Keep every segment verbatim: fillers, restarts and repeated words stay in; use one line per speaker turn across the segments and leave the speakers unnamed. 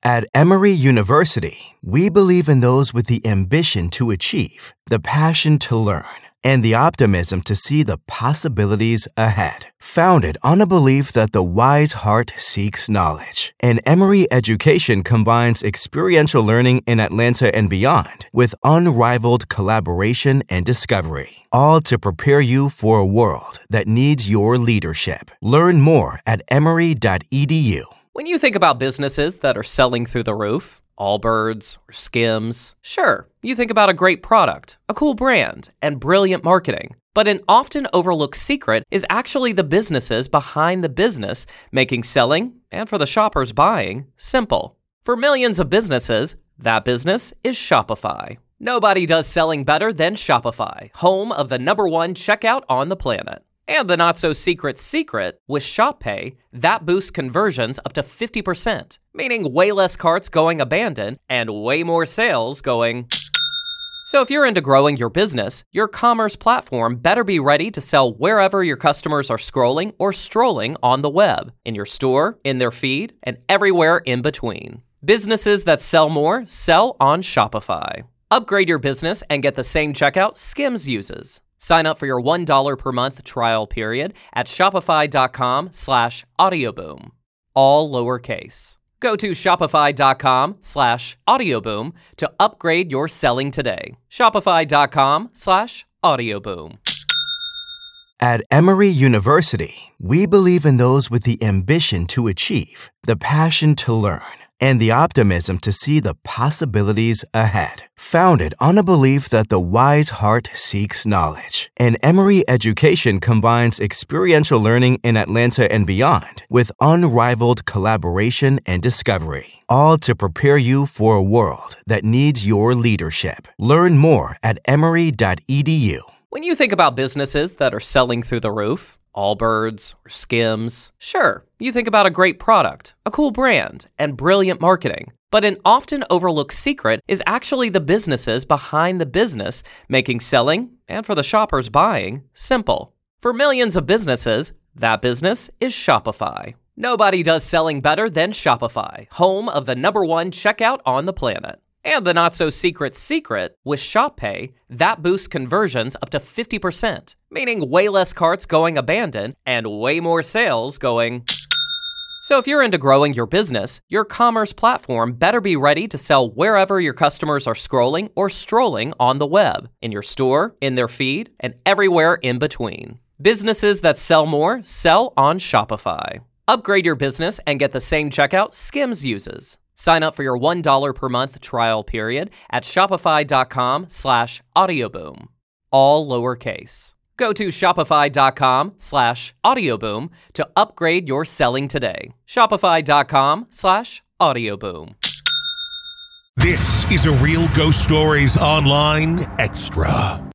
At Emory University, we believe in those with the ambition to achieve, the passion to learn, and the optimism to see the possibilities ahead. Founded on a belief that the wise heart seeks knowledge, and Emory education combines experiential learning in Atlanta and beyond with unrivaled collaboration and discovery, all to prepare you for a world that needs your leadership. Learn more at emory dot e d u.
When you think about businesses that are selling through the roof, Allbirds or Skims, sure, you think about a great product, a cool brand, and brilliant marketing. But an often overlooked secret is actually the businesses behind the business, making selling, and for the shoppers buying, simple. For millions of businesses, that business is Shopify. Nobody does selling better than Shopify, home of the number one checkout on the planet. And the not-so-secret secret, with Shop Pay, that boosts conversions up to fifty percent, meaning way less carts going abandoned and way more sales going... So if you're into growing your business, your commerce platform better be ready to sell wherever your customers are scrolling or strolling on the web, in your store, in their feed, and everywhere in between. Businesses that sell more sell on Shopify. Upgrade your business and get the same checkout Skims uses. Sign up for your one dollar per month trial period at shopify.com slash audioboom. All lowercase. Go to shopify.com slash audioboom to upgrade your selling today. Shopify.com slash audioboom.
At Emory University, we believe in those with the ambition to achieve, the passion to learn, and the optimism to see the possibilities ahead. Founded on a belief that the wise heart seeks knowledge, and Emory education combines experiential learning in Atlanta and beyond with unrivaled collaboration and discovery, all to prepare you for a world that needs your leadership. Learn more at emory dot e d u.
When you think about businesses that are selling through the roof, Allbirds or Skims, sure, you think about a great product, a cool brand, and brilliant marketing. But an often overlooked secret is actually the businesses behind the business, making selling, and for the shoppers buying, simple. For millions of businesses, that business is Shopify. Nobody does selling better than Shopify, home of the number one checkout on the planet. And the not-so-secret secret, with Shop Pay, that boosts conversions up to fifty percent, meaning way less carts going abandoned and way more sales going... So if you're into growing your business, your commerce platform better be ready to sell wherever your customers are scrolling or strolling on the web, in your store, in their feed, and everywhere in between. Businesses that sell more sell on Shopify. Upgrade your business and get the same checkout Skims uses. Sign up for your one dollar per month trial period at shopify.com slash audioboom. All lowercase. Go to shopify.com slash audioboom to upgrade your selling today. Shopify.com slash audioboom.
This is a Real Ghost Stories Online Extra.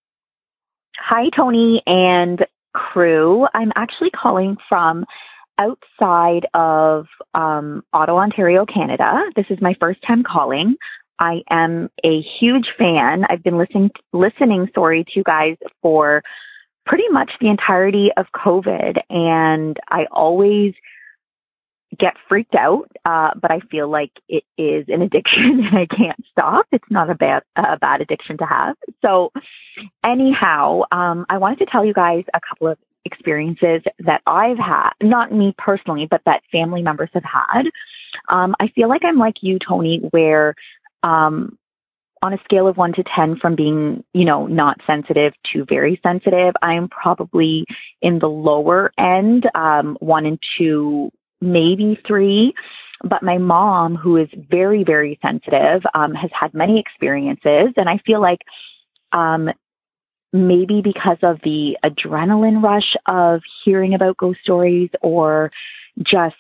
Hi, Tony and crew. I'm actually calling from outside of um, Ottawa, Ontario, Canada. This is my first time calling. I am a huge fan. I've been listening, listening, sorry, to you guys for pretty much the entirety of COVID, and I always get freaked out, uh, but I feel like it is an addiction and I can't stop. It's not a bad, a bad addiction to have. So anyhow, um, I wanted to tell you guys a couple of experiences that I've had, not me personally, but that family members have had. Um, I feel like I'm like you, Tony, where um, on a scale of one to ten, from being, you know, not sensitive to very sensitive, I'm probably in the lower end, um, one and two, maybe three. But my mom, who is very, very sensitive, um, has had many experiences. And I feel like um, maybe because of the adrenaline rush of hearing about ghost stories, or just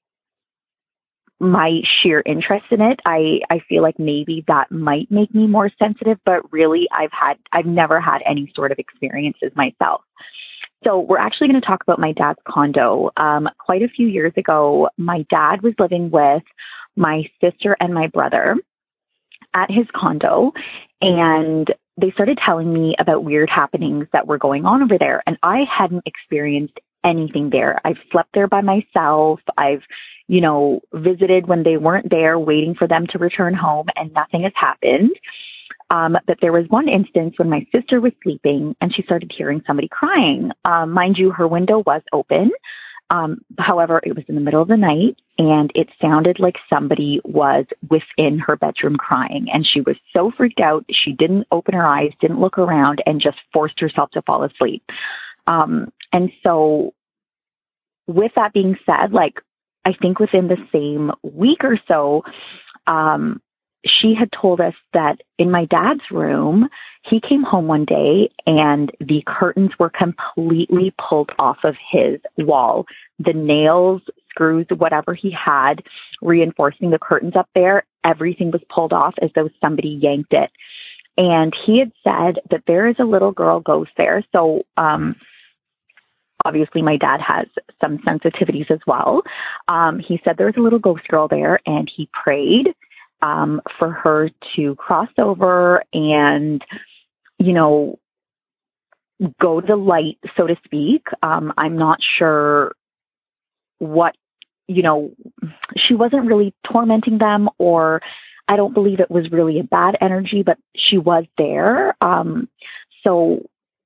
my sheer interest in it, I, I feel like maybe that might make me more sensitive, but really I've had, I've never had any sort of experiences myself. So we're actually going to talk about my dad's condo. Um, quite a few years ago, my dad was living with my sister and my brother at his condo, and they started telling me about weird happenings that were going on over there. And I hadn't experienced anything there. I've slept there by myself. I've, you know, visited when they weren't there, waiting for them to return home, and nothing has happened. Um, but there was one instance when my sister was sleeping and she started hearing somebody crying. Um, mind you, her window was open. Um, however, it was in the middle of the night and it sounded like somebody was within her bedroom crying. And she was so freaked out. She didn't open her eyes, didn't look around, and just forced herself to fall asleep. Um, and so with that being said, like, I think within the same week or so, um, she had told us that in my dad's room, he came home one day and the curtains were completely pulled off of his wall. The nails, screws, whatever he had reinforcing the curtains up there, everything was pulled off as though somebody yanked it. And he had said that there is a little girl ghost there. So, um, obviously my dad has some sensitivities as well. Um, he said there was a little ghost girl there and he prayed Um, for her to cross over and, you know, go to the light, so to speak. Um, I'm not sure what, you know, she wasn't really tormenting them, or I don't believe it was really a bad energy, but she was there. Um, so,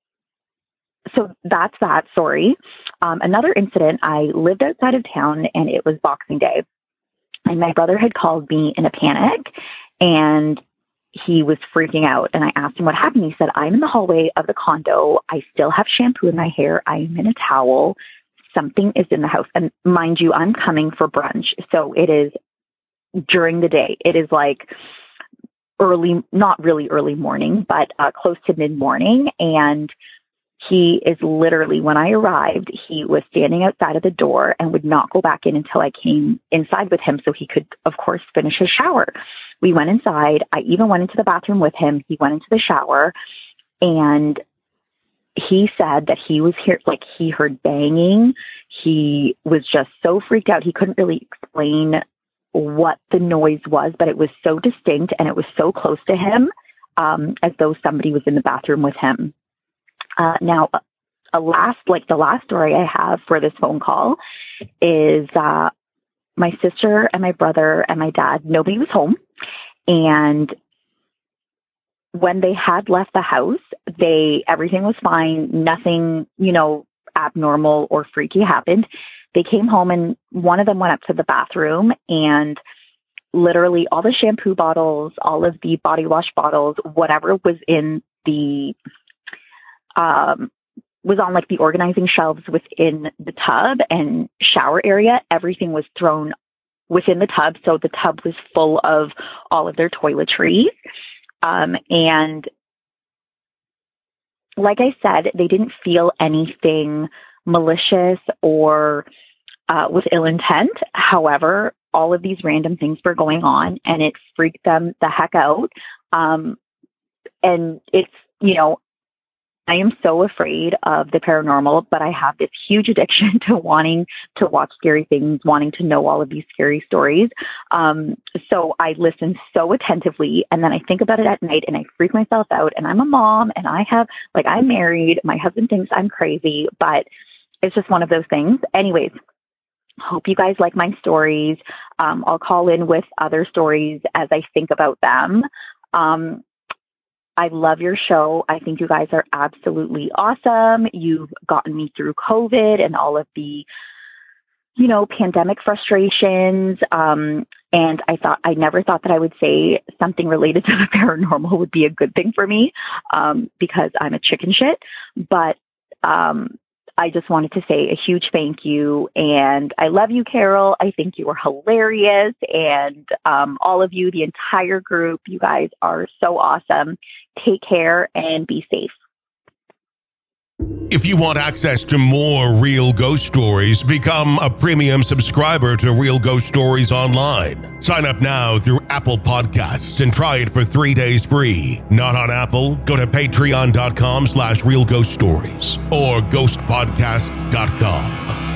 so that's that story. Um, another incident, I lived outside of town and it was Boxing Day. And my brother had called me in a panic and he was freaking out. And I asked him what happened. He said, I'm in the hallway of the condo. I still have shampoo in my hair. I am in a towel. Something is in the house. And mind you, I'm coming for brunch. So it is during the day. It is like early, not really early morning, but uh, close to mid-morning. And he is literally, when I arrived, he was standing outside of the door and would not go back in until I came inside with him so he could, of course, finish his shower. We went inside. I even went into the bathroom with him. He went into the shower and he said that he was here, like he heard banging. He was just so freaked out. He couldn't really explain what the noise was, but it was so distinct and it was so close to him, um, as though somebody was in the bathroom with him. Uh, now, a last, like the last story I have for this phone call is uh, my sister and my brother and my dad, nobody was home. And when they had left the house, they, everything was fine. Nothing, you know, abnormal or freaky happened. They came home and one of them went up to the bathroom and literally all the shampoo bottles, all of the body wash bottles, whatever was in the Um, was on like the organizing shelves within the tub and shower area. Everything was thrown within the tub. So the tub was full of all of their toiletries. Um, and like I said, they didn't feel anything malicious or uh, with ill intent. However, all of these random things were going on and it freaked them the heck out. Um, and it's, you know, I am so afraid of the paranormal, but I have this huge addiction to wanting to watch scary things, wanting to know all of these scary stories. Um, so I listen so attentively and then I think about it at night and I freak myself out, and I'm a mom and I have, like, I'm married. My husband thinks I'm crazy, but it's just one of those things. Anyways, hope you guys like my stories. Um, I'll call in with other stories as I think about them. Um, I love your show. I think you guys are absolutely awesome. You've gotten me through COVID and all of the, you know, pandemic frustrations. Um, and I thought, I never thought that I would say something related to the paranormal would be a good thing for me, um, because I'm a chicken shit. But um, I just wanted to say a huge thank you. And I love you, Carol. I think you are hilarious. And um, all of you, the entire group, you guys are so awesome. Take care and be safe.
If you want access to more Real Ghost Stories, become a premium subscriber to Real Ghost Stories Online. Sign up now through Apple Podcasts and try it for three days free. Not on Apple? Go to patreon.com slash Real Ghost Stories or ghost podcast dot com.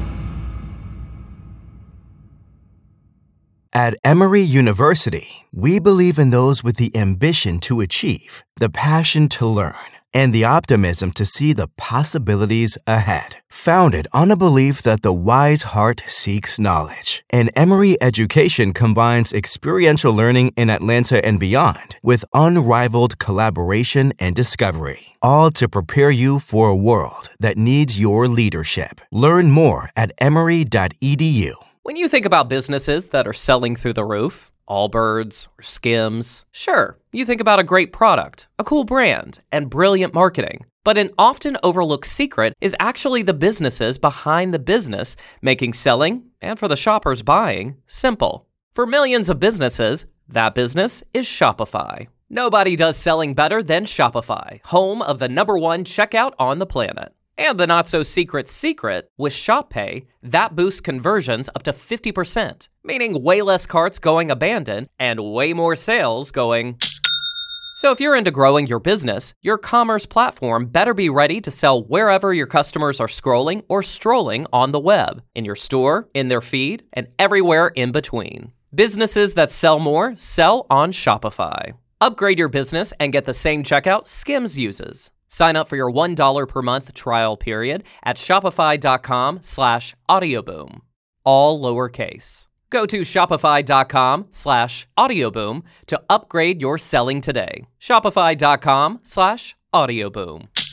At Emory University, we believe in those with the ambition to achieve, the passion to learn, and the optimism to see the possibilities ahead. Founded on a belief that the wise heart seeks knowledge, and Emory Education combines experiential learning in Atlanta and beyond with unrivaled collaboration and discovery, all to prepare you for a world that needs your leadership. Learn more at emory dot e d u.
When you think about businesses that are selling through the roof, Allbirds or Skims, sure, you think about a great product, a cool brand, and brilliant marketing. But an often overlooked secret is actually the businesses behind the business, making selling, and for the shoppers buying, simple. For millions of businesses, that business is Shopify. Nobody does selling better than Shopify, home of the number one checkout on the planet. And the not-so-secret secret, with Shop Pay, that boosts conversions up to fifty percent, meaning way less carts going abandoned and way more sales going... So if you're into growing your business, your commerce platform better be ready to sell wherever your customers are scrolling or strolling on the web, in your store, in their feed, and everywhere in between. Businesses that sell more sell on Shopify. Upgrade your business and get the same checkout Skims uses. Sign up for your one dollar per month trial period at shopify.com slash audioboom. All lowercase. Go to shopify.com slash audioboom to upgrade your selling today. Shopify.com slash audioboom.